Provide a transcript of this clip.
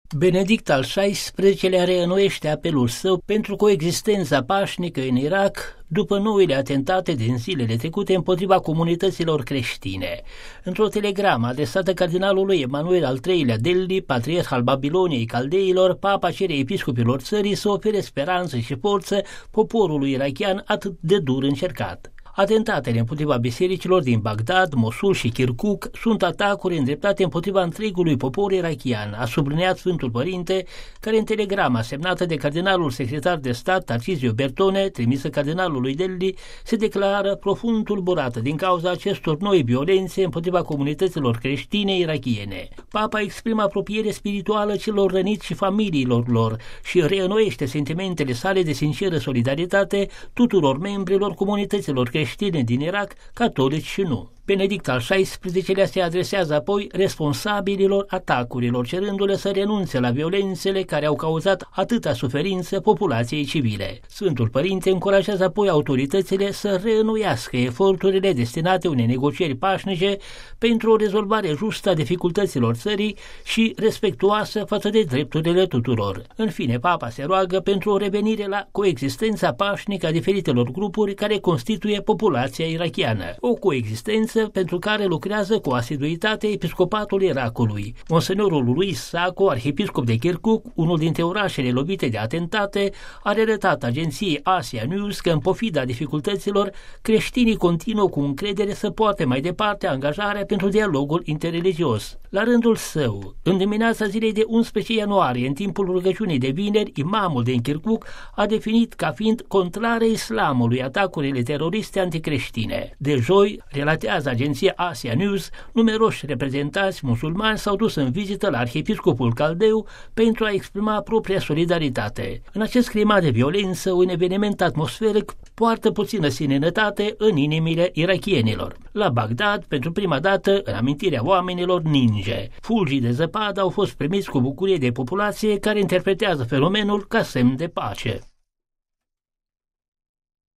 Benedict al XVI-lea reînnoiește apelul său pentru coexistența pașnică în Irak după noile atentate din zilele trecute împotriva comunităților creștine. Într-o telegramă adresată cardinalului Emanuel al III-lea Delhi, patriarh al Babiloniei Caldeilor, papa cere episcopilor țării să ofere speranță și forță poporului irakian atât de dur încercat. Atentatele împotriva bisericilor din Bagdad, Mosul și Kirkuk sunt atacuri îndreptate împotriva întregului popor irakian, a subliniat Sfântul Părinte, care în telegrama semnată de cardinalul secretar de stat Tarcisio Bertone, trimisă cardinalului Delhi, se declară profund tulburată din cauza acestor noi violențe împotriva comunităților creștine irakiene. Papa exprimă apropiere spirituală celor răniți și familiilor lor și reînnoiește sentimentele sale de sinceră solidaritate tuturor membrilor comunităților creștine din Irak, catolici și nu. Benedict al XVI-lea se adresează apoi responsabililor atacurilor, cerându-le să renunțe la violențele care au cauzat atâta suferință populației civile. Sfântul Părinte încurajează apoi autoritățile să reînnoiască eforturile destinate unei negocieri pașnice pentru o rezolvare justă a dificultăților țării și respectuoasă față de drepturile tuturor. În fine, Papa se roagă pentru o revenire la coexistența pașnică a diferitelor grupuri care constituie populația irakiană, o coexistență pentru care lucrează cu asiduitate episcopatul Irakului. Monsenorul Luis Sacco, arhiepiscop de Kirkuk, unul dintre orașele lovite de atentate, a relatat agenției Asia News că în pofida dificultăților, creștinii continuă cu încredere să poarte mai departe angajarea pentru dialogul interreligios. La rândul său, în dimineața zilei de 11 ianuarie, în timpul rugăciunii de vineri, imamul din Kirkuk a definit ca fiind contrare islamului atacurile teroriste anticreștine. De joi, relatează agenția Asia News, numeroși reprezentanți musulmani s-au dus în vizită la arhiepiscopul Caldeu pentru a exprima propria solidaritate. În acest climat de violență, un eveniment atmosferic poartă puțină seninătate în inimile irakienilor. La Bagdad, pentru prima dată, în amintirea oamenilor, ninge. Fulgii de zăpadă au fost primiți cu bucurie de populație care interpretează fenomenul ca semn de pace.